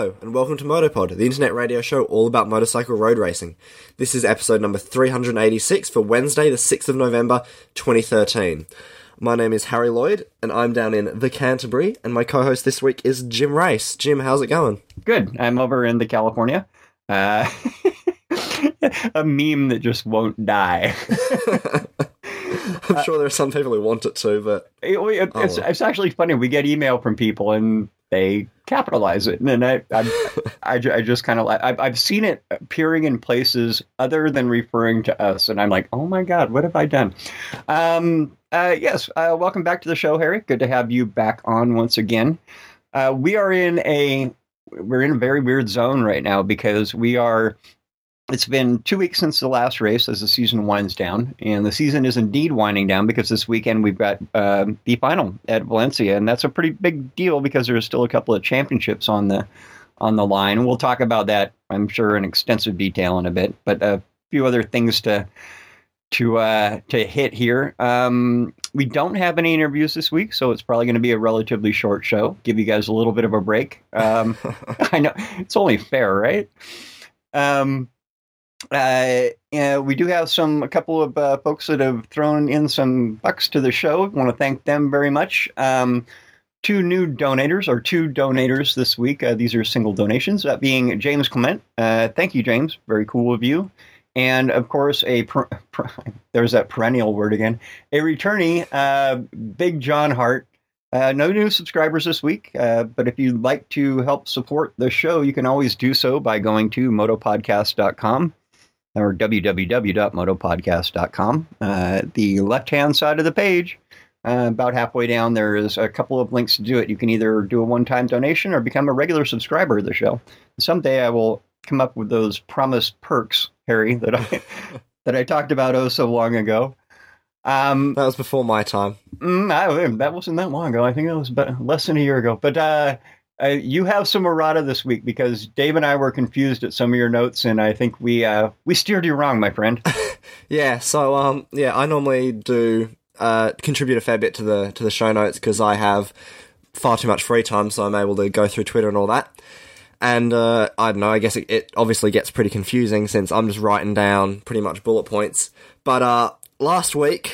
Hello, and welcome to Motopod, the internet radio show all about motorcycle road racing. This is episode number 386 for Wednesday, the 6th of November, 2013. My name is Harry Lloyd, and I'm down in the Canterbury, and my co-host this week is Jim Race. Jim, how's it going? Good. I'm over in the California. A meme that just won't die. I'm sure there are some people who want it to, but... It's actually funny. We get email from people, and they capitalize it. And I just kind of like... I've seen it appearing in places other than referring to us, and I'm like, oh my God, what have I done? Yes, welcome back to the show, Harry. Good to have you back on once again. We're in a very weird zone right now because it's been 2 weeks since the last race as the season winds down, and the season is indeed winding down because this weekend we've got the final at Valencia, and that's a pretty big deal because there's still a couple of championships on the line. We'll talk about that, I'm sure, in extensive detail in a bit, but a few other things to hit here. We don't have any interviews this week, so it's probably going to be a relatively short show. Give you guys a little bit of a break. I know it's only fair, right? We do have a couple of folks that have thrown in some bucks to the show. I want to thank them very much. Two donators this week. These are single donations, that being James Clement. Thank you, James. Very cool of you. And, of course, there's that perennial word again, a returnee, Big John Hart. No new subscribers this week, but if you'd like to help support the show, you can always do so by going to motopodcast.com or www.motopodcast.com. The left-hand side of the page, about halfway down, there is a couple of links to do it. You can either do a one-time donation or become a regular subscriber of the show. Someday I will come up with those promised perks, Harry, that I talked about so long ago. That was before my time. That wasn't that long ago. I think it was less than a year ago. But you have some errata this week because Dave and I were confused at some of your notes, and I think we steered you wrong, my friend. Yeah. So I normally do contribute a fair bit to the show notes because I have far too much free time, so I'm able to go through Twitter and all that. And I don't know, I guess it obviously gets pretty confusing since I'm just writing down pretty much bullet points. But last week,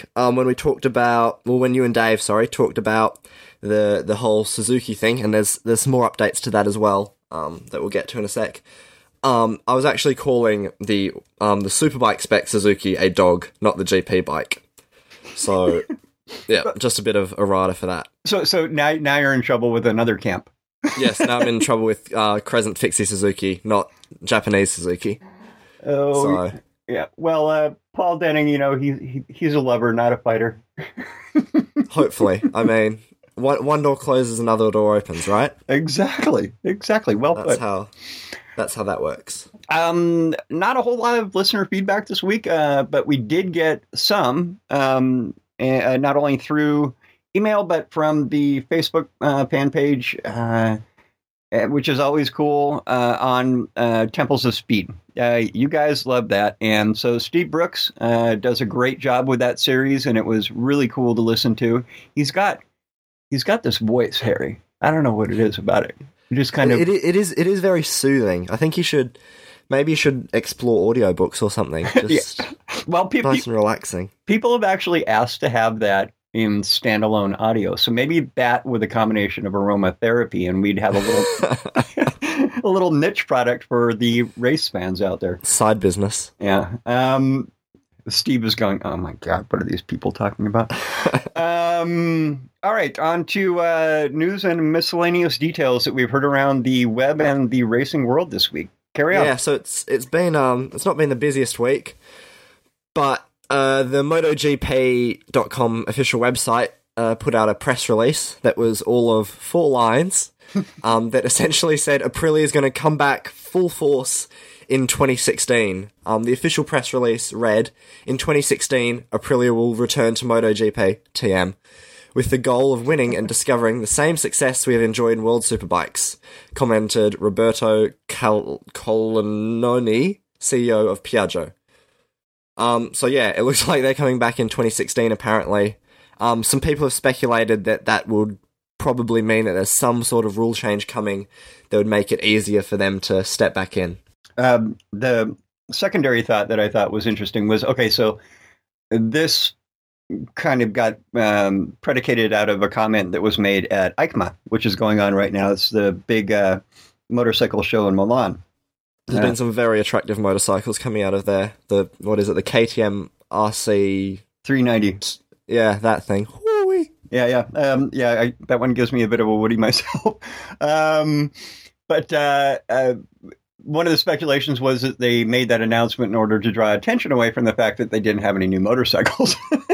when you and Dave, talked about the whole Suzuki thing, and there's some more updates to that as well that we'll get to in a sec. I was actually calling the Superbike spec Suzuki a dog, not the GP bike. So, yeah, just a bit of errata for that. So now you're in trouble with another camp. Yes, now I'm in trouble with Crescent Fixie Suzuki, not Japanese Suzuki. Oh, so. Yeah. Well, Paul Denning, he's a lover, not a fighter. Hopefully. I mean, one door closes, another door opens, right? Exactly. Well put. That's how that works. Not a whole lot of listener feedback this week, but we did get some, not only through email, but from the Facebook fan page, which is always cool, on Temples of Speed. You guys love that. And so Steve Brooks does a great job with that series, and it was really cool to listen to. He's got this voice, Harry. I don't know what it is about it. Just kind of... It is very soothing. I think you should explore audiobooks or something. Just well, nice and relaxing. People have actually asked to have that in standalone audio. So maybe that with a combination of aromatherapy, and we'd have a little niche product for the race fans out there. Side business. Yeah. Steve is going, oh my God, what are these people talking about? All right, on to news and miscellaneous details that we've heard around the web and the racing world this week. Carry on. Yeah, so it's been it's not been the busiest week, but the MotoGP.com official website put out a press release that was all of 4 lines that essentially said Aprilia is going to come back full force in 2016. The official press release read, in 2016, Aprilia will return to MotoGP, TM, with the goal of winning and discovering the same success we have enjoyed in World Superbikes, commented Roberto Colonnoni, CEO of Piaggio. So yeah, it looks like they're coming back in 2016, apparently. Some people have speculated that would probably mean that there's some sort of rule change coming that would make it easier for them to step back in. The secondary thought that I thought was interesting was, okay, so this kind of got predicated out of a comment that was made at EICMA, which is going on right now. It's the big motorcycle show in Milan. There's been some very attractive motorcycles coming out of there. The KTM RC 390. Yeah, that thing. Woo-wee. Yeah. That one gives me a bit of a Woody myself. But one of the speculations was that they made that announcement in order to draw attention away from the fact that they didn't have any new motorcycles.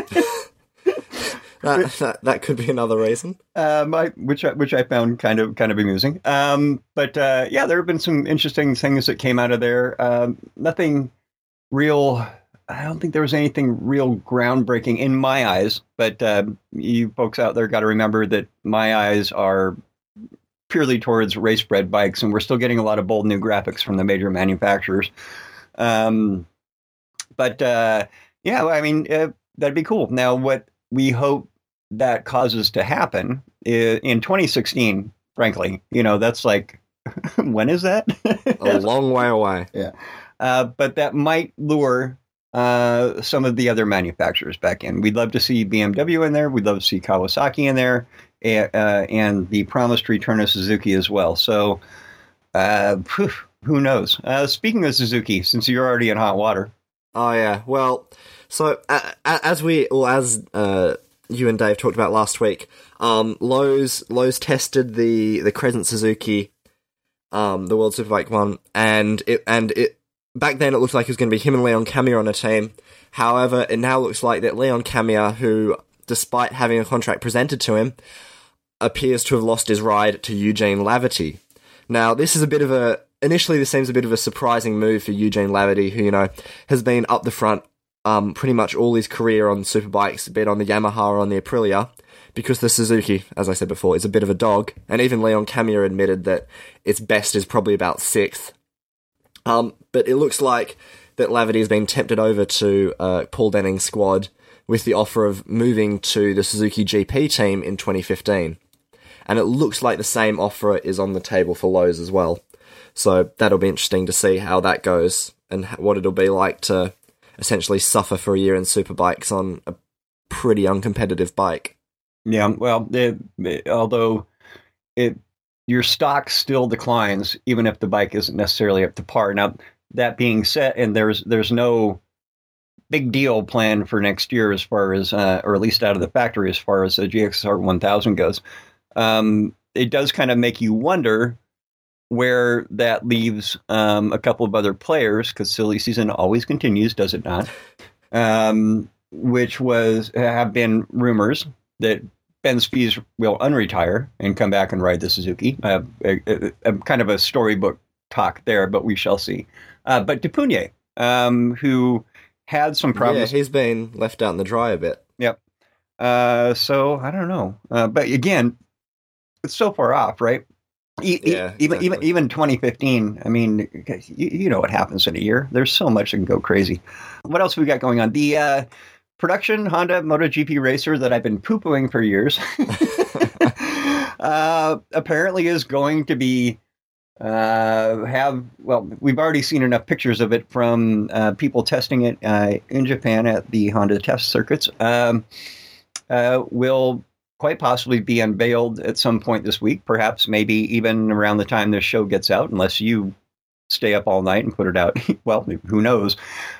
That could be another reason. Which I found kind of amusing. But there have been some interesting things that came out of there. Nothing real. I don't think there was anything real groundbreaking in my eyes. But you folks out there got to remember that my eyes are purely towards race-bred bikes, and we're still getting a lot of bold new graphics from the major manufacturers. That'd be cool. Now, what we hope that causes to happen is, in 2016, frankly, that's like, when is that? A long way away. Yeah. But that might lure some of the other manufacturers back in. We'd love to see BMW in there. We'd love to see Kawasaki in there. And the promised return of Suzuki as well. So, who knows? Speaking of Suzuki, since you're already in hot water. Oh, yeah. Well, so as you and Dave talked about last week, Lowe's tested the Crescent Suzuki, the World Superbike one, and it back then it looked like it was going to be him and Leon Camier on a team. However, it now looks like that Leon Camier, who, despite having a contract presented to him, appears to have lost his ride to Eugene Laverty. Now, this is initially this seems a bit of a surprising move for Eugene Laverty, who, has been up the front pretty much all his career on superbikes, be it on the Yamaha or on the Aprilia, because the Suzuki, as I said before, is a bit of a dog, and even Leon Camier admitted that its best is probably about 6th. But it looks like that Laverty has been tempted over to Paul Denning's squad with the offer of moving to the Suzuki GP team in 2015. And it looks like the same offer is on the table for Lowe's as well. So that'll be interesting to see how that goes and what it'll be like to essentially suffer for a year in superbikes on a pretty uncompetitive bike. Yeah, well, although your stock still declines, even if the bike isn't necessarily up to par. Now, that being said, and there's no big deal planned for next year as far as, or at least out of the factory as far as the GXR 1000 goes. It does kind of make you wonder where that leaves a couple of other players, because silly season always continues, does it not? Which have been rumors that Ben Spies will unretire and come back and ride the Suzuki. Kind of a storybook talk there, but we shall see. But Depunier, who had some problems. Yeah, he's been left out in the dry a bit. Yep. So I don't know. But again, it's so far off, right? Even 2015. I mean, you know what happens in a year. There's so much that can go crazy. What else we got going on? The production Honda MotoGP racer that I've been poo-pooing for years apparently is going to be we've already seen enough pictures of it from people testing it in Japan at the Honda test circuits. Will quite possibly be unveiled at some point this week, perhaps maybe even around the time this show gets out, unless you stay up all night and put it out. Well, who knows?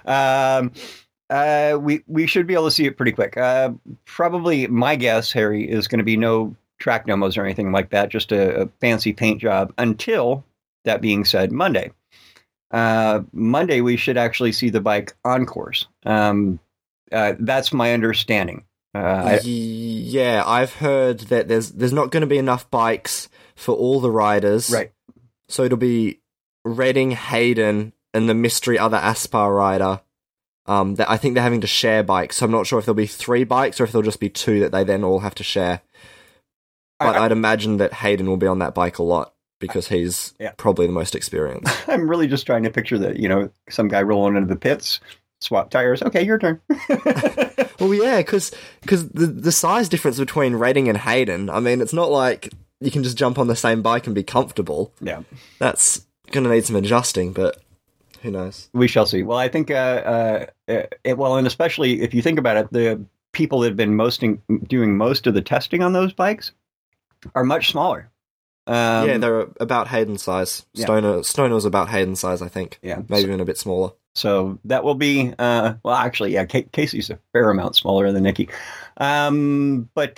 We should be able to see it pretty quick. Probably my guess, Harry, is going to be no track demos or anything like that, just a fancy paint job until, that being said, Monday. Monday, we should actually see the bike on course. That's my understanding. Yeah, I've heard that there's not going to be enough bikes for all the riders. Right. So it'll be Redding, Hayden, and the mystery other Aspar rider. That I think they're having to share bikes. So I'm not sure if there'll be 3 bikes or if there'll just be 2 that they then all have to share. But I'd imagine that Hayden will be on that bike a lot because he's probably the most experienced. I'm really just trying to picture that, some guy rolling into the pits, swap tires. Okay, your turn. Well, yeah, because the size difference between Redding and Hayden, I mean, it's not like you can just jump on the same bike and be comfortable. Yeah. That's going to need some adjusting, but who knows? We shall see. Well, I think, and especially if you think about it, the people that have been doing most of the testing on those bikes are much smaller. Yeah, they're about Hayden size. Yeah. Stoner was about Hayden size, I think. Yeah. Maybe even a bit smaller. So that will be, well, actually, yeah, Casey's a fair amount smaller than Nicky. But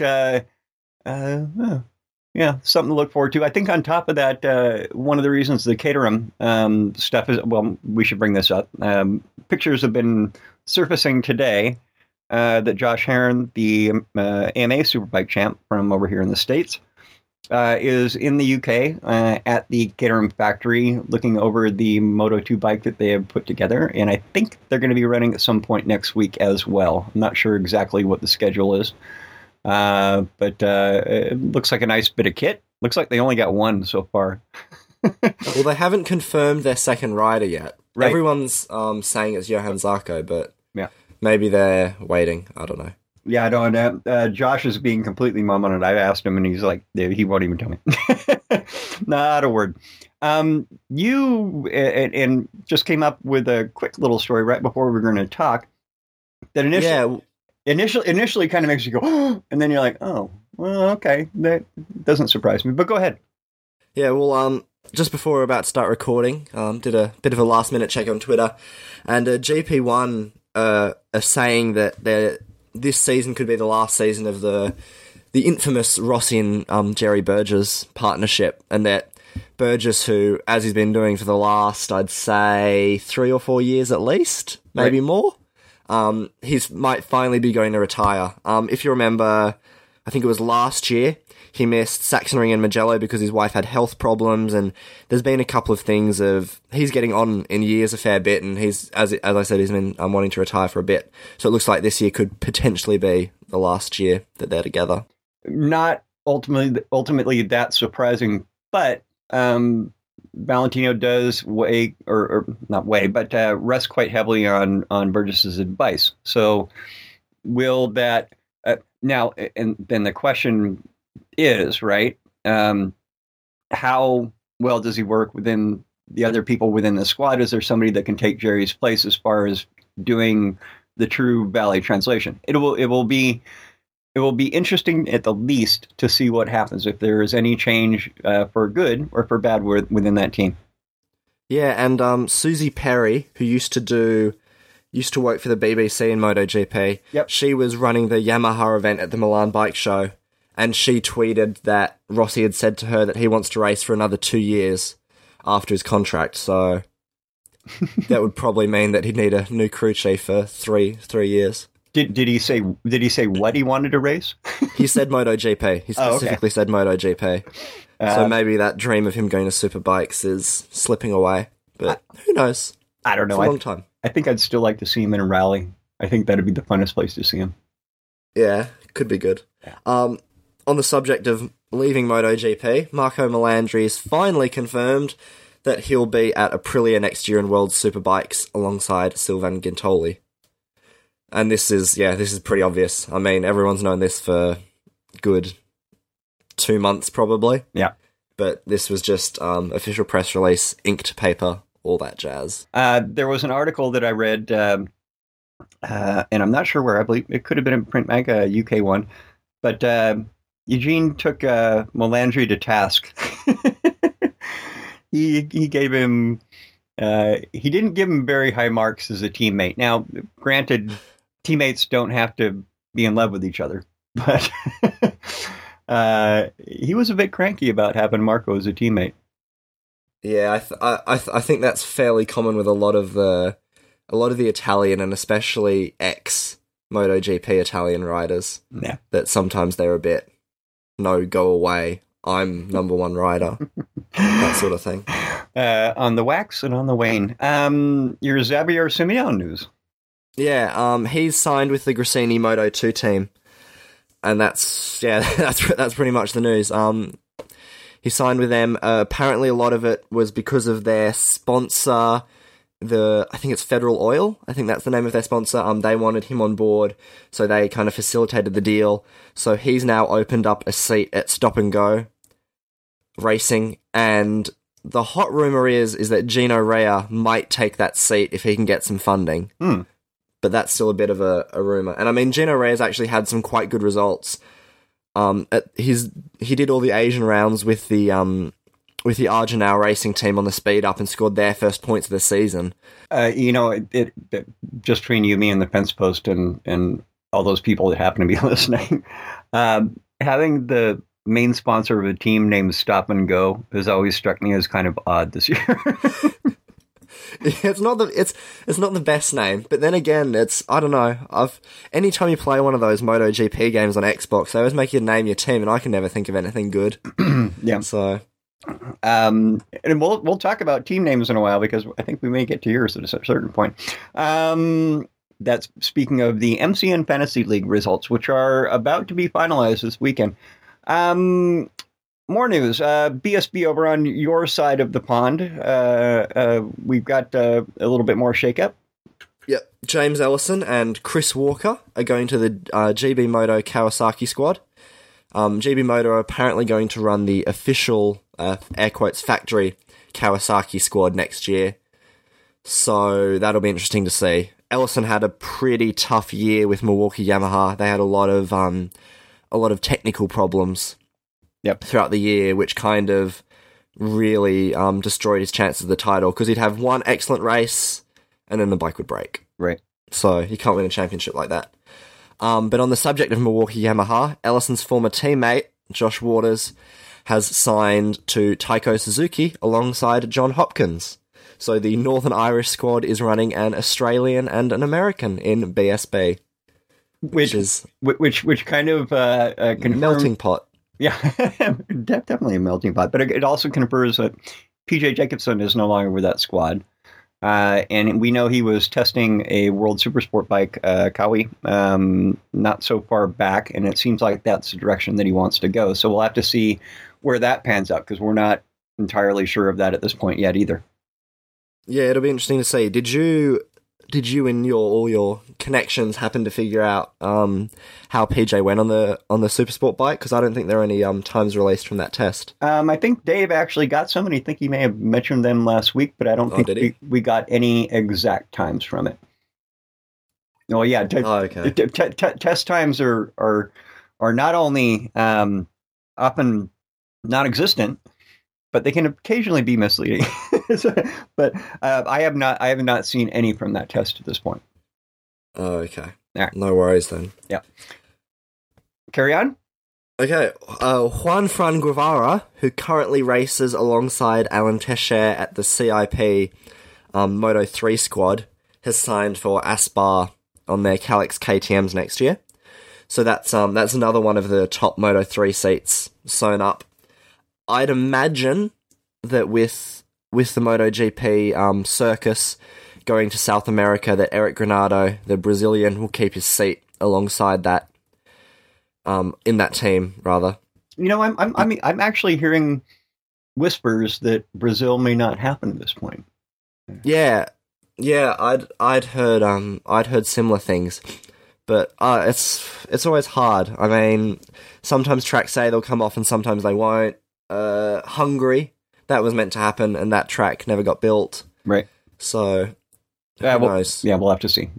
yeah, something to look forward to. I think on top of that, one of the reasons the Caterham stuff is, well, we should bring this up. Pictures have been surfacing today that Josh Heron, the AMA Superbike champ from over here in the States, is in the UK at the Caterham factory looking over the Moto2 bike that they have put together. And I think they're going to be running at some point next week as well. I'm not sure exactly what the schedule is. But it looks like a nice bit of kit. Looks like they only got one so far. Well, they haven't confirmed their second rider yet. Right. Everyone's saying it's Johan Zarco, but yeah, maybe they're waiting. I don't know. Yeah, I don't know. Josh is being completely mum on it. I asked him, and he's like, he won't even tell me. Not a word. You and just came up with a quick little story right before we were going to talk. That initially kind of makes you go, oh, and then you're like, oh, well, okay, that doesn't surprise me. But go ahead. Yeah, well, just before we're about to start recording, did a bit of a last minute check on Twitter, and GP1 are saying that this season could be the last season of the infamous Rossi and Jerry Burgess partnership, and that Burgess, who, as he's been doing for the last, I'd say, 3 or 4 years at least, maybe more, he might finally be going to retire. If you remember, I think it was last year, he missed Sachsenring and Mugello because his wife had health problems, and there's been a couple of things of he's getting on in years a fair bit, and he's, as I said, he's been wanting to retire for a bit. So it looks like this year could potentially be the last year that they're together. Not ultimately that surprising, but Valentino does rest quite heavily on Burgess's advice. So will that now? And then the question is, right? How well does he work within the other people within the squad? Is there somebody that can take Jerry's place as far as doing the true valet translation? It will be interesting at the least to see what happens if there is any change for good or for bad within that team. Yeah, and Susie Perry, who used to work for the BBC in MotoGP, yep. She was running the Yamaha event at the Milan Bike Show, and she tweeted that Rossi had said to her that he wants to race for another 2 years after his contract, so that would probably mean that he'd need a new crew chief for three years. Did he say what he wanted to race? He said MotoGP. He specifically said MotoGP. So maybe that dream of him going to Superbikes is slipping away. But who knows? I don't know. It's a long time. I think I'd still like to see him in a rally. I think that'd be the funnest place to see him. Yeah, could be good. Yeah. On the subject of leaving MotoGP, Marco Melandri's finally confirmed that he'll be at Aprilia next year in World Superbikes alongside Sylvain Gintoli. And this is pretty obvious. I mean, everyone's known this for good 2 months, probably. Yeah. But this was just official press release, inked paper, all that jazz. There was an article that I read, and I'm not sure where. I believe it could have been in Print Mag, UK one. But Eugene took Melandri to task. He gave him... he didn't give him very high marks as a teammate. Now, granted, teammates don't have to be in love with each other, but he was a bit cranky about having Marco as a teammate. Yeah, I think that's fairly common with a lot of the Italian and especially ex MotoGP Italian riders. Yeah, that sometimes they're a bit go away. I'm number one rider. That sort of thing. On the wax and on the wane. Your Xavier Simeon news. Yeah, he's signed with the Gresini Moto2 team. And that's pretty much the news. He signed with them. Apparently a lot of it was because of their sponsor I think it's Federal Oil. I think that's the name of their sponsor. They wanted him on board, so they kind of facilitated the deal. So he's now opened up a seat at Stop and Go Racing, and the hot rumor is that Gino Rea might take that seat if he can get some funding. But that's still a bit of a rumor. And I mean, Gino Rea's actually had some quite good results. He did all the Asian rounds with the Argenau racing team on the speed up and scored their first points of the season. It just between you, me, and the fence post, and all those people that happen to be listening, having the main sponsor of a team named Stop and Go has always struck me as kind of odd this year. It's not the best name, but then again, I don't know. Anytime you play one of those MotoGP games on Xbox, they always make you name your team, and I can never think of anything good. Yeah. So, and we'll talk about team names in a while, because I think we may get to yours at a certain point. That's speaking of the MCN Fantasy League results, which are about to be finalized this weekend. More news. BSB over on your side of the pond. We've got a little bit more shakeup. Yep. James Ellison and Chris Walker are going to the GB Moto Kawasaki squad. GB Moto are apparently going to run the official, air quotes, factory Kawasaki squad next year. So that'll be interesting to see. Ellison had a pretty tough year with Milwaukee Yamaha. They had a lot of technical problems throughout the year, which kind of really destroyed his chances of the title, because he'd have one excellent race and then the bike would break. Right. So you can't win a championship like that. But on the subject of Milwaukee Yamaha, Ellison's former teammate, Josh Waters, has signed to Taiko Suzuki alongside John Hopkins. So the Northern Irish squad is running an Australian and an American in BSB. Which kind of melting pot. Yeah, definitely a melting pot. But it also confirms that PJ Jacobson is no longer with that squad. And we know he was testing a World Supersport bike, Kawi, not so far back. And it seems like that's the direction that he wants to go. So we'll have to see where that pans out, because we're not entirely sure of that at this point yet either. Yeah, it'll be interesting to see. Did you in all your connections happen to figure out how PJ went on the Supersport bike? Because I don't think there are any times released from that test. I think Dave actually got some, and I think he may have mentioned them last week, but I don't think we got any exact times from it. Oh yeah, okay. Test times are not only often non-existent, but they can occasionally be misleading. But I have not seen any from that test at this point. Oh, okay. Right. No worries then. Yeah. Carry on. Okay. Juan Fran Guevara, who currently races alongside Alan Tesher at the CIP Moto 3 squad, has signed for Aspar on their Calix KTMs next year. So that's another one of the top Moto 3 seats sewn up. I'd imagine that with the MotoGP circus going to South America, that Eric Granado, the Brazilian, will keep his seat alongside that, in that team, rather. You know, I'm actually hearing whispers that Brazil may not happen at this point. Yeah, I'd heard similar things, but it's always hard. I mean, sometimes tracks say they'll come off and sometimes they won't. Hungary, that was meant to happen, and that track never got built. Right. So, who knows? Yeah, we'll have to see.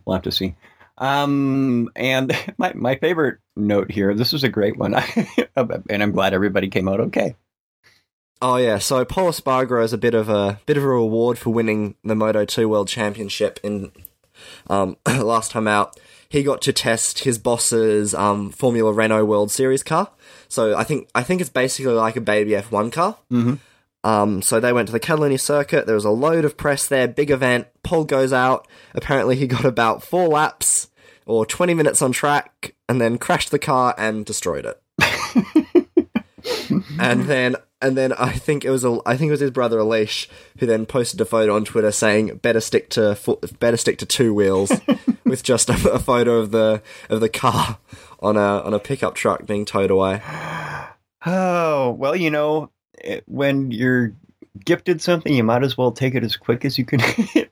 And my favorite note here, this is a great one, and I'm glad everybody came out okay. Oh yeah, so Paul Espargaro is a bit of a reward for winning the Moto2 World Championship in last time out. He got to test his boss's Formula Renault World Series car. So I think it's basically like a baby F1 car. Mm-hmm. So they went to the Catalunya circuit. There was a load of press there, big event. Paul goes out. Apparently he got about 4 laps or 20 minutes on track, and then crashed the car and destroyed it. And then I think it was his brother Alish who then posted a photo on Twitter saying better stick to 2 wheels with just a photo of the car on a pickup truck being towed away. Oh, well, you know, when you're gifted something, you might as well take it as quick as you can.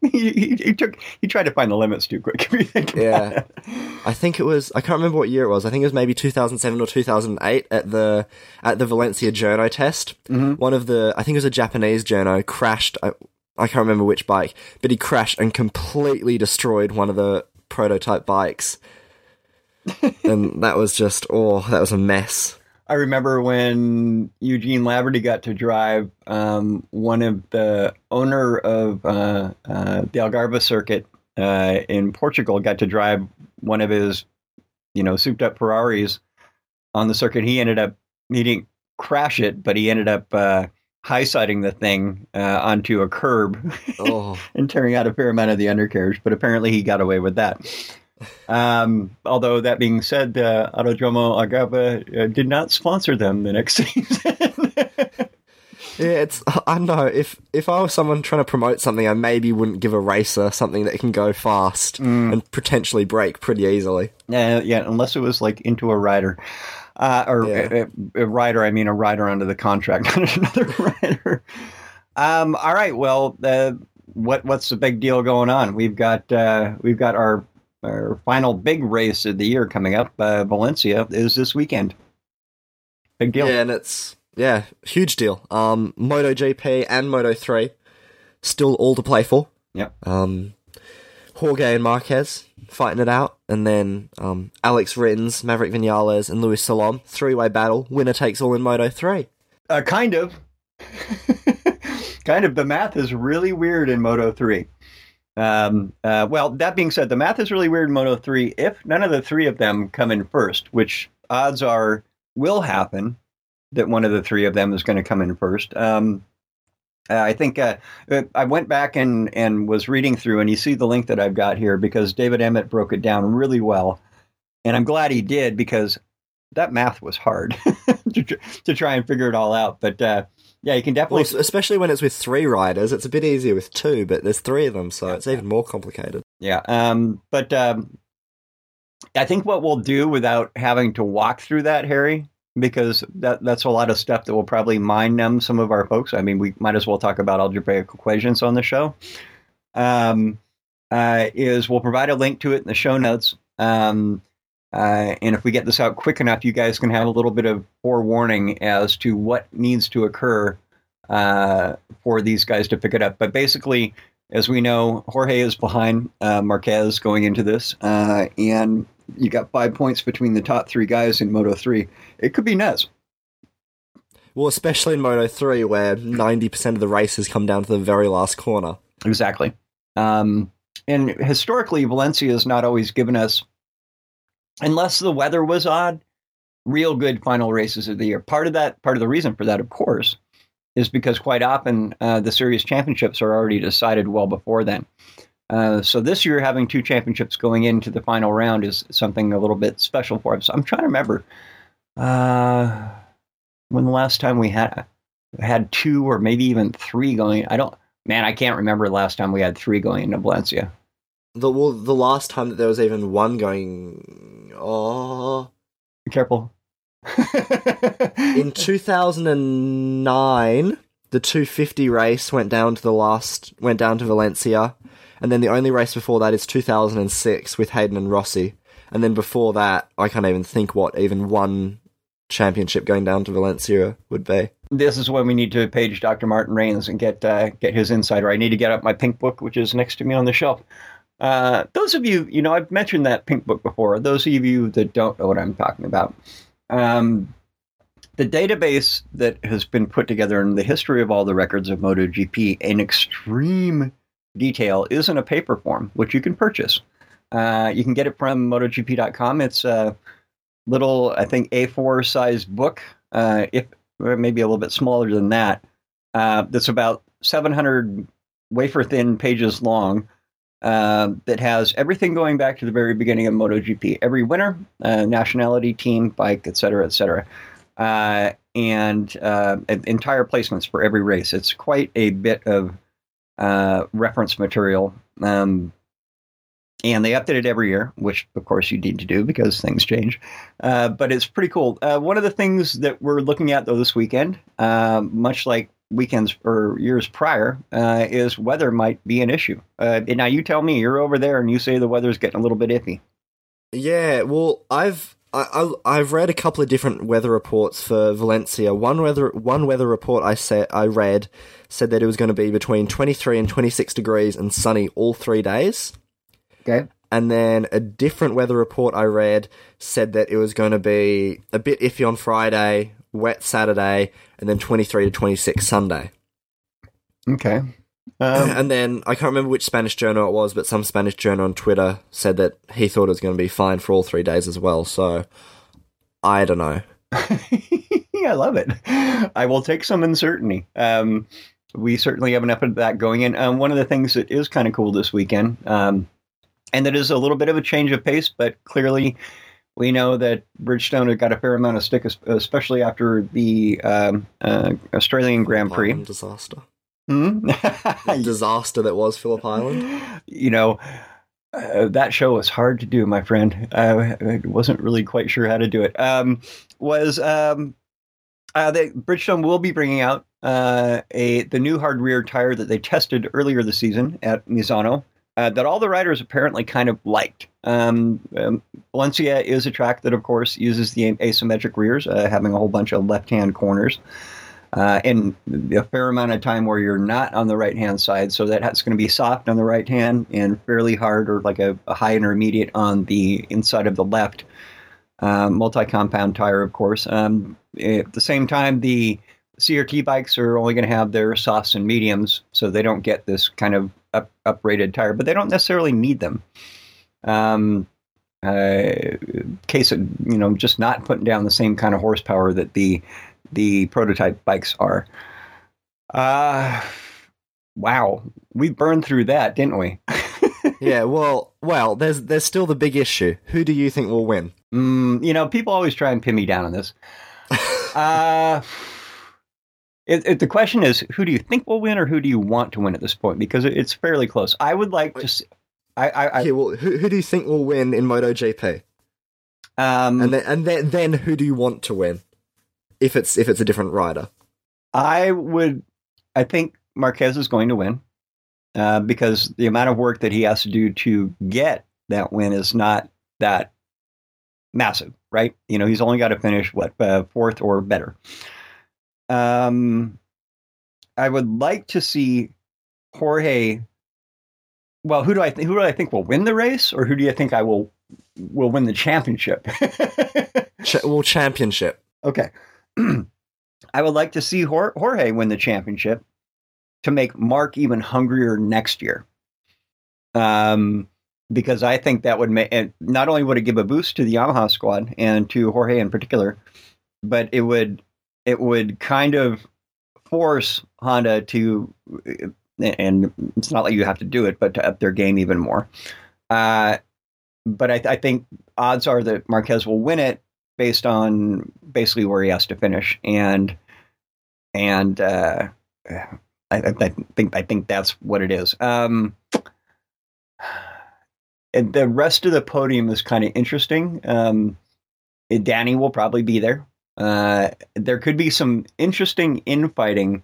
He tried to find the limits too quick. If you think about it. I think it was, I can't remember what year it was. I think it was maybe 2007 or 2008 at the Valencia journo test. One of the, I think it was a Japanese journo, crashed. I can't remember which bike, but he crashed and completely destroyed one of the prototype bikes. And that was just, that was a mess. I remember when Eugene Laverty got to drive, one of the owner of the Algarve circuit in Portugal got to drive one of his, souped up Ferraris on the circuit. He didn't crash it, but he ended up high-siding the thing onto a curb and tearing out a fair amount of the undercarriage. But apparently he got away with that. Although that being said, Autodromo Algarve did not sponsor them the next season. Yeah, I don't know, if I was someone trying to promote something, I maybe wouldn't give a racer something that can go fast and potentially break pretty easily. Yeah, unless it was like into a rider. A rider, I mean a rider under the contract, not another rider. All right, well, what's the big deal going on? We've got our final big race of the year coming up. Valencia is this weekend. Big deal. Yeah, and it's huge deal. MotoGP and Moto3 still all to play for. Yep. Jorge and Marquez fighting it out, and then Alex Rins, Maverick Vinales, and Luis Salom, three-way battle. Winner takes all in Moto3. Kind of. Kind of. The math is really weird in Moto3. Well, that being said, the math is really weird in Moto3 if none of the three of them come in first, which odds are will happen that one of the three of them is going to come in first. I think I went back and was reading through, and you see the link that I've got here because David Emmett broke it down really well, and I'm glad he did because that math was hard to try and figure it all out. But you can definitely, especially when it's with three riders, it's a bit easier with two, but there's three of them, so it's even more complicated. Yeah, but I think what we'll do without having to walk through that, Harry, because that's a lot of stuff that will probably mind numb some of our folks. I mean, we might as well talk about algebraic equations on the show. Is we'll provide a link to it in the show notes. And if we get this out quick enough, you guys can have a little bit of forewarning as to what needs to occur for these guys to pick it up. But basically, as we know, Jorge is behind Marquez going into this, and you got 5 points between the top three guys in Moto3. It could be nuts. Well, especially in Moto3, where 90% of the races come down to the very last corner. Exactly. And historically, Valencia has not always given us, unless the weather was odd, real good final races of the year. Part of the reason for that, of course, is because quite often the series championships are already decided well before then. So this year, having two championships going into the final round is something a little bit special for us. I'm trying to remember when the last time we had two or maybe even three going. I can't remember the last time we had three going into Valencia. The last time that there was even one going. Oh, be careful. In 2009, the 250 race went down to Valencia, and then the only race before that is 2006 with Hayden and Rossi, and then before that, I can't even think what even one championship going down to Valencia would be. This is when we need to page Dr. Martin Rains and get his insider. I need to get up my pink book, which is next to me on the shelf. Those of you, I've mentioned that pink book before. Those of you that don't know what I'm talking about. The database that has been put together in the history of all the records of MotoGP in extreme detail is in a paper form, which you can purchase. You can get it from MotoGP.com. It's a little, I think, A4 size book, if maybe a little bit smaller than that. That's about 700 wafer thin pages long. That has everything going back to the very beginning of MotoGP. Every winner, nationality, team, bike, etc., etc., and entire placements for every race. It's quite a bit of reference material. And they update it every year, which, of course, you need to do because things change. But it's pretty cool. One of the things that we're looking at, though, this weekend, much like weekends or years prior, is weather might be an issue. Now you tell me, you're over there and you say the weather's getting a little bit iffy. Yeah, well, I've read a couple of different weather reports for Valencia. One weather report I read said that it was going to be between 23 and 26 degrees and sunny all 3 days. Okay. And then a different weather report I read said that it was going to be a bit iffy on Friday, wet Saturday, and then 23 to 26 Sunday. Okay. And then, I can't remember which Spanish journal it was, but some Spanish journal on Twitter said that he thought it was going to be fine for all 3 days as well, so I don't know. I love it. I will take some uncertainty. We certainly have enough of that going in. One of the things that is kind of cool this weekend, and that is a little bit of a change of pace, but clearly we know that Bridgestone had got a fair amount of stick, especially after the Australian Grand Prix. Disaster. The disaster that was Phillip Island. You know, that show was hard to do, my friend. I wasn't really quite sure how to do it. Bridgestone will be bringing out the new hard rear tire that they tested earlier this season at Misano. That all the riders apparently kind of liked. Valencia is a track that, of course, uses the asymmetric rears, having a whole bunch of left-hand corners. And a fair amount of time where you're not on the right-hand side. So that's going to be soft on the right hand and fairly hard or like a high intermediate on the inside of the left. Multi-compound tire, of course. At the same time, the CRT bikes are only going to have their softs and mediums, so they don't get this kind of uprated tire, but they don't necessarily need them. Case of, just not putting down the same kind of horsepower that the prototype bikes are. Wow, we burned through that, didn't we? Yeah, well, there's still the big issue. Who do you think will win? People always try and pin me down on this. The question is, who do you think will win, or who do you want to win at this point? Because it's fairly close. I would like to see. Who do you think will win in MotoGP? And then who do you want to win? If it's a different rider, I think Marquez is going to win because the amount of work that he has to do to get that win is not that massive, right? He's only got to finish fourth or better. I would like to see Jorge. Well, who do I think will win the race, or who do you think I will win the championship? Championship. Okay. I would like to see Jorge win the championship to make Mark even hungrier next year. Because I think that would make, and not only would it give a boost to the Yamaha squad and to Jorge in particular, but it would kind of force Honda to, and it's not like you have to do it, but to up their game even more. But I think odds are that Marquez will win it based on basically where he has to finish, and I think that's what it is. And the rest of the podium is kind of interesting. Danny will probably be there. There could be some interesting outfighting,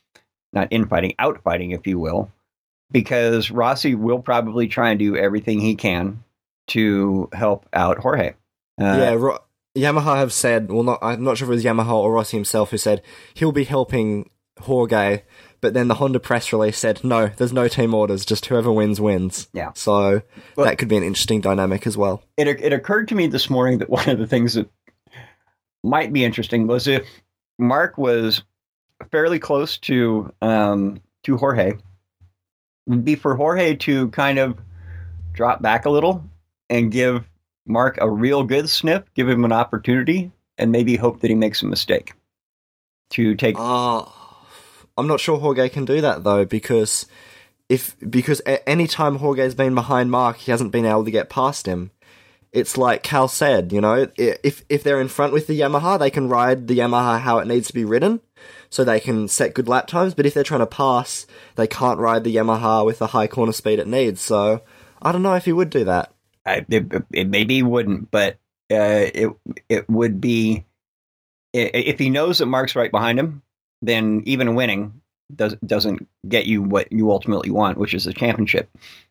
if you will, because Rossi will probably try and do everything he can to help out Jorge. Yamaha have said, I'm not sure if it was Yamaha or Rossi himself who said he'll be helping Jorge, but then the Honda press release said, no, there's no team orders, just whoever wins. Yeah. So that could be an interesting dynamic as well. It occurred to me this morning that one of the things that might be interesting was if Mark was fairly close to Jorge, would be for Jorge to kind of drop back a little and give Mark a real good sniff, give him an opportunity, and maybe hope that he makes a mistake to take. I'm not sure Jorge can do that though, because any time Jorge's been behind Mark, he hasn't been able to get past him. It's like Cal said, if they're in front with the Yamaha, they can ride the Yamaha how it needs to be ridden, so they can set good lap times. But if they're trying to pass, they can't ride the Yamaha with the high corner speed it needs. So I don't know if he would do that. It maybe wouldn't, but it would be, if he knows that Mark's right behind him, then even winning doesn't get you what you ultimately want, which is a championship.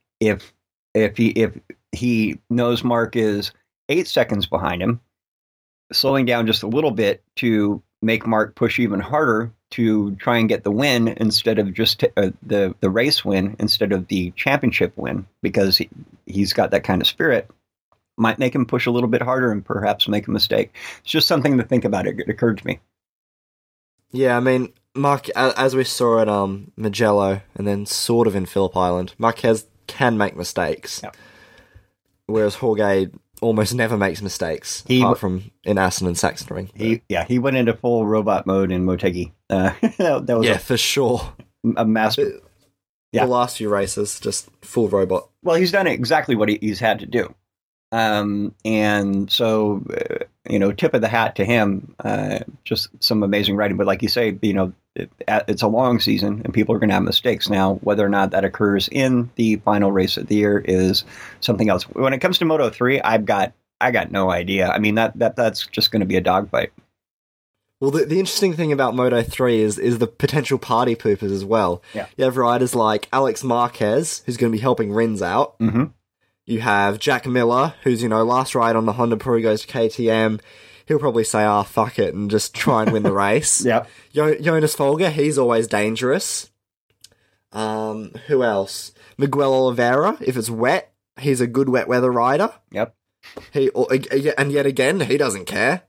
If he knows Mark is 8 seconds behind him, slowing down just a little bit to make Mark push even harder to try and get the win instead of just the race win instead of the championship win, because he's got that kind of spirit, might make him push a little bit harder and perhaps make a mistake. It's just something to think about. It occurred to me. Yeah, I mean, as we saw at Mugello and then sort of in Phillip Island, Marquez can make mistakes, whereas Jorge almost never makes mistakes, apart from in Assen and Sachsenring. He went into full robot mode in Motegi. That was for sure. A master. The last few races, just full robot. Well, he's done exactly what he's had to do. And so, tip of the hat to him, just some amazing riding. But like you say, it's a long season and people are going to have mistakes. Now, whether or not that occurs in the final race of the year is something else. When it comes to Moto3, I got no idea. I mean, that's just going to be a dogfight. Well, the interesting thing about Moto3 is the potential party poopers as well. Yeah. You have riders like Alex Marquez, who's going to be helping Rins out. Mm-hmm. You have Jack Miller, who's, last ride on the Honda before he goes to KTM. He'll probably say, fuck it, and just try and win the race. Yeah. Jonas Folger, he's always dangerous. Who else? Miguel Oliveira, if it's wet, he's a good wet weather rider. Yep. And yet again, he doesn't care.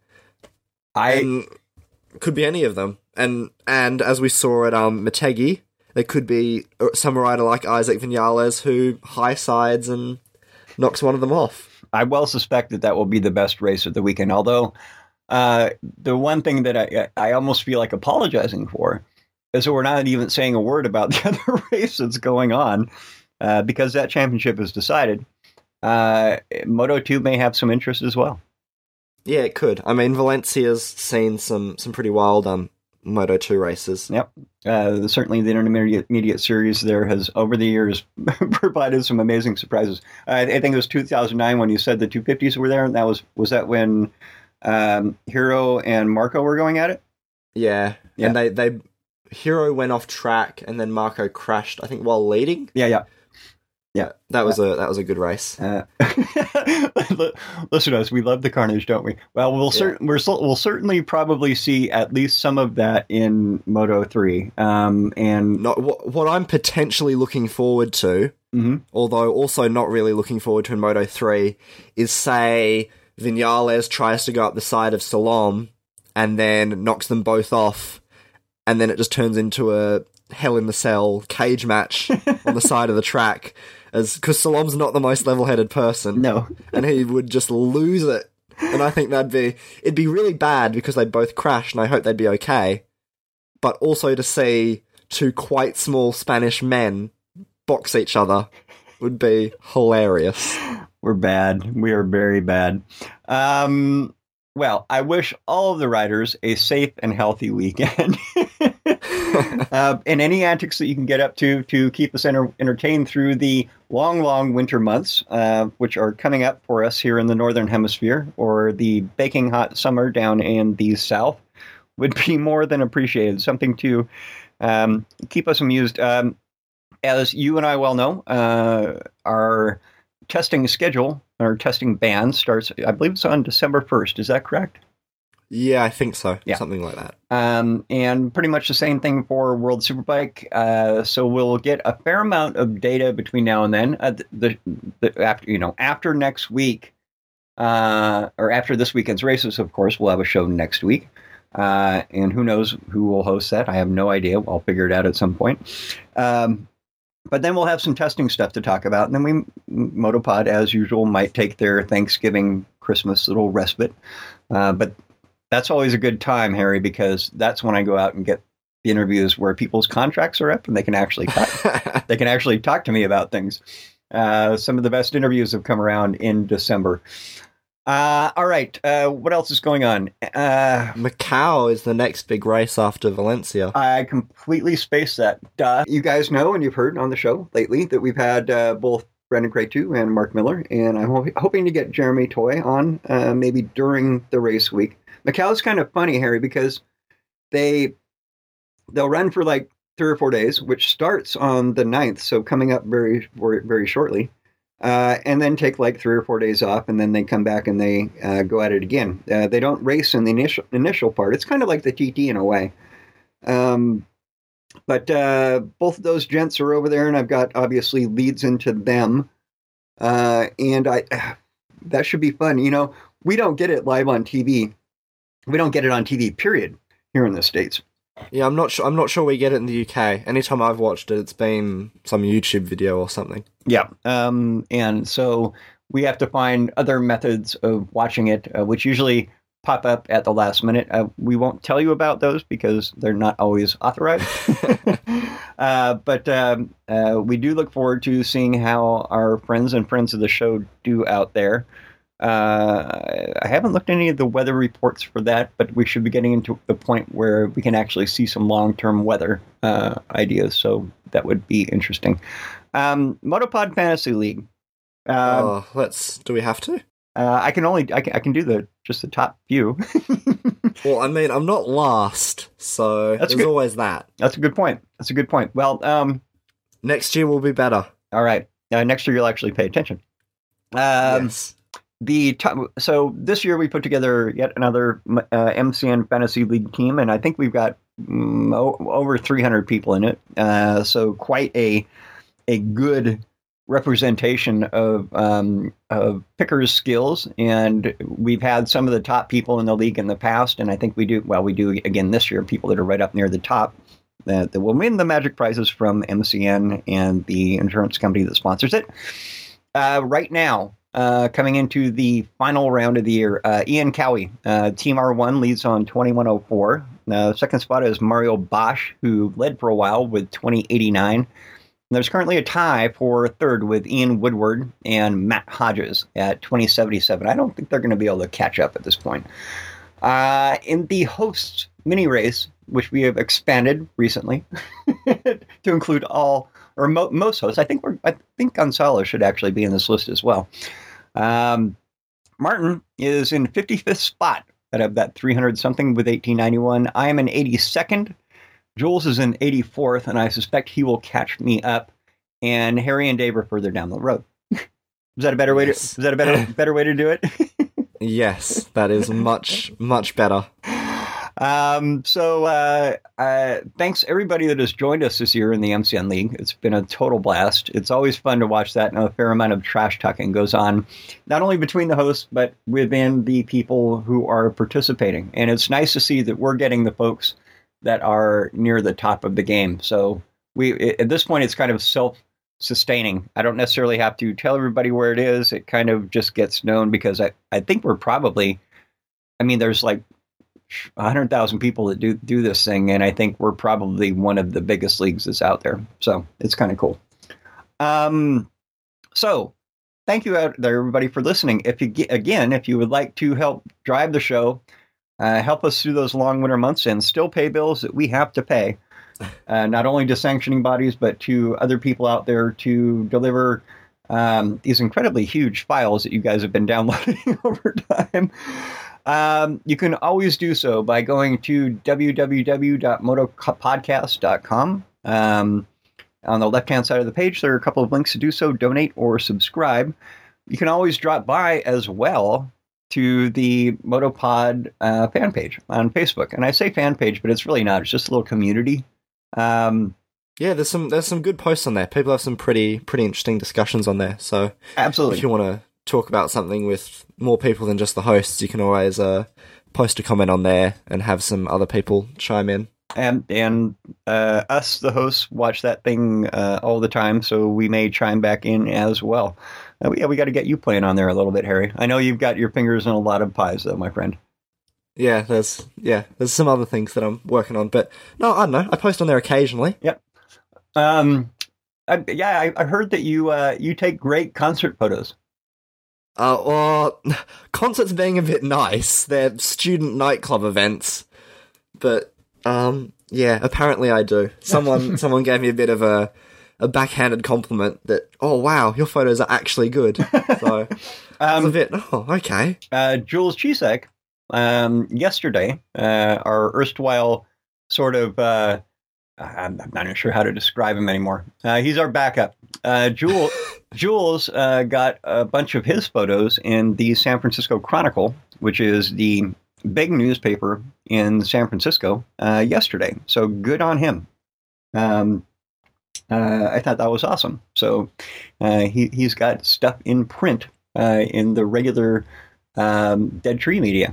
Could be any of them. And as we saw at Motegi, there could be some rider like Isaac Vinales who high sides and knocks one of them off. I well suspect that will be the best race of the weekend. Although the one thing that I almost feel like apologizing for is that we're not even saying a word about the other race that's going on because that championship is decided. Moto2 may have some interest as well. Yeah, it could. I mean, Valencia's seen some pretty wild Moto2 races. Yep. Certainly the intermediate series there has, over the years, provided some amazing surprises. I think it was 2009 when you said the 250s were there, and was that when Hero and Marco were going at it? Yeah. And they Hero went off track, and then Marco crashed, I think, while leading. Yeah. That was a good race. Listen to us. We love the carnage, don't we? Well, we'll certainly probably see at least some of that in Moto3. And not what I'm potentially looking forward to, although also not really looking forward to in Moto3, is say Vinales tries to go up the side of Salom and then knocks them both off, and then it just turns into a Hell in the Cell cage match on the side of the track. Because Salom's not the most level-headed person. No. And he would just lose it. And I think it'd be really bad because they both crash, and I hope they'd be okay. But also to see two quite small Spanish men box each other would be hilarious. We're bad. We are very bad. Well, I wish all of the riders a safe and healthy weekend. And any antics that you can get up to keep us entertained through the long winter months, which are coming up for us here in the Northern Hemisphere, or the baking hot summer down in the South, would be more than appreciated. Something to keep us amused. As you and I well know, our testing schedule, our testing ban starts, I believe it's on December 1st. Is that correct? Yeah, I think so. Yeah. Something like that. And pretty much the same thing for World Superbike. So we'll get a fair amount of data between now and then. After next week, or after this weekend's races, of course, we'll have a show next week. And who knows who will host that? I have no idea. I'll figure it out at some point. But then we'll have some testing stuff to talk about. And then Motopod, as usual, might take their Thanksgiving, Christmas little respite. But that's always a good time, Harry, because that's when I go out and get the interviews where people's contracts are up and they can actually talk to me about things. Some of the best interviews have come around in December. All right. What else is going on? Macau is the next big race after Valencia. I completely spaced that. Duh. You guys know, and you've heard on the show lately, that we've had both Brendan Cretu and Mark Miller, and I'm hoping to get Jeremy Toy on maybe during the race week. Macau is kind of funny, Harry, because they they'll run for like 3 or 4 days, which starts on the 9th, so coming up very, very, very shortly. And then take like 3 or 4 days off, and then they come back and they go at it again. They don't race in the initial part. It's kind of like the TT in a way. But both of those gents are over there, and I've got obviously leads into them. And that should be fun. You know, we don't get it live on TV. We don't get it on TV, period, here in the States. Yeah, I'm not sure we get it in the UK. Anytime I've watched it, it's been some YouTube video or something. Yeah. And so we have to find other methods of watching it, which usually pop up at the last minute. We won't tell you about those because they're not always authorized. But we do look forward to seeing how our friends and friends of the show do out there. I haven't looked at any of the weather reports for that, but we should be getting into the point where we can actually see some long-term weather ideas, so that would be interesting. Motopod Fantasy League. Do we have to? I can do just the top few. Well, I mean, I'm not last, so there's always that. That's a good point. Well, next year will be better. All right. Next year you'll actually pay attention. Yes. So this year we put together yet another MCN Fantasy League team, and I think we've got over 300 people in it. So quite a good representation of pickers' skills, and we've had some of the top people in the league in the past, and I think we do again this year. People that are right up near the top that will win the magic prizes from MCN and the insurance company that sponsors it. Right now. Coming into the final round of the year, Ian Cowie, Team R1 leads on 2104. Second spot is Mario Bosch, who led for a while with 2089. There's currently a tie for third with Ian Woodward and Matt Hodges at 2077. I don't think they're going to be able to catch up at this point. In the hosts mini race, which we have expanded recently to include most hosts. I think Gonzalo should actually be in this list as well. Martin is in 55th spot out of that 300 something with 1891. I am in 82nd. Jules is in 84th, and I suspect he will catch me up. And Harry and Dave are further down the road. Is that a better way Yes. to? Is that a better way to do it? Yes, that is much, much better. So thanks everybody that has joined us this year in the MCN League. It's been a total blast. It's always fun to watch that, and a fair amount of trash talking goes on, not only between the hosts, but within the people who are participating. And it's nice to see that we're getting the folks that are near the top of the game. So at this point, it's kind of self-sustaining. I don't necessarily have to tell everybody where it is. It kind of just gets known because I think we're probably, there's like 100,000 people that do this thing, and I think we're probably one of the biggest leagues that's out there. So it's kind of cool. So thank you out there, everybody, for listening. If you would like to help drive the show, help us through those long winter months and still pay bills that we have to pay, not only to sanctioning bodies, but to other people out there to deliver these incredibly huge files that you guys have been downloading over time. You can always do so by going to www.motopodcast.com. On the left-hand side of the page, there are a couple of links to do so, donate or subscribe. You can always drop by as well to the Motopod fan page on Facebook. And I say fan page, but it's really not. It's just a little community. Yeah, there's some good posts on there. People have some pretty interesting discussions on there. So absolutely, if you want to talk about something with more people than just the hosts, you can always post a comment on there and have some other people chime in. And us, the hosts, watch that thing all the time, so we may chime back in as well. We got to get you playing on there a little bit, Harry. I know you've got your fingers in a lot of pies, though, my friend. Yeah, there's some other things that I'm working on, but no, I don't know. I post on there occasionally. Yep. I heard that you take great concert photos. Well, concerts being a bit nice. They're student nightclub events, but yeah, apparently I do. Someone gave me a bit of a backhanded compliment that, oh wow, your photos are actually good. So I was a bit, oh okay. Jules Chisek, yesterday, our erstwhile sort of I'm not even sure how to describe him anymore. He's our backup. Jules got a bunch of his photos in the San Francisco Chronicle, which is the big newspaper in San Francisco, yesterday. So good on him. I thought that was awesome. So he's got stuff in print in the regular Dead Tree media.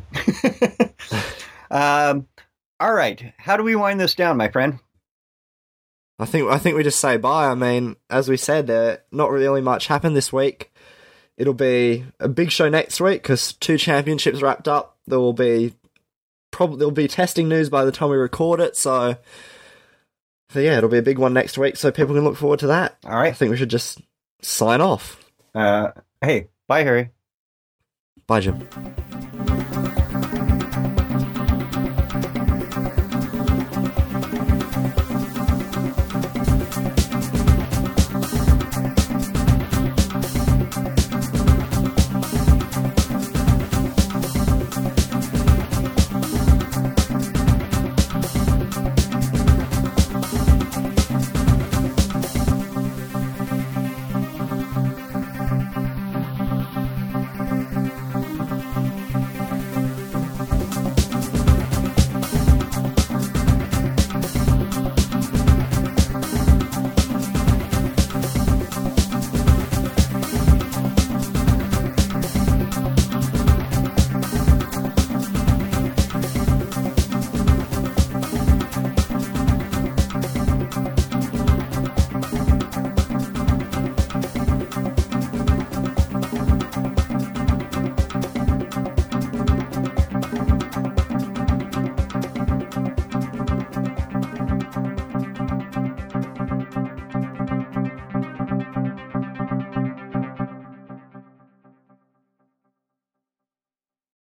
All right. How do we wind this down, my friend? I think we just say bye. I mean, as we said, not really much happened this week. It'll be a big show next week because 2 championships wrapped up. There'll be testing news by the time we record it. So yeah, it'll be a big one next week. So people can look forward to that. All right. I think we should just sign off. Hey, bye, Harry. Bye, Jim.